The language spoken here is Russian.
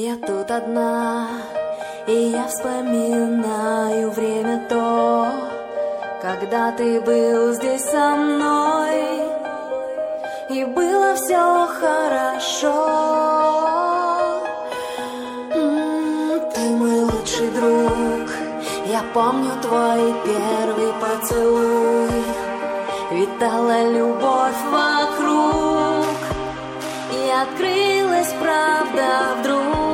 Я тут одна, и я вспоминаю время то, когда ты был здесь со мной, и было все хорошо. Ты мой лучший друг, я помню твой первый поцелуй. Витала любовь вокруг, и открылась правда вдруг.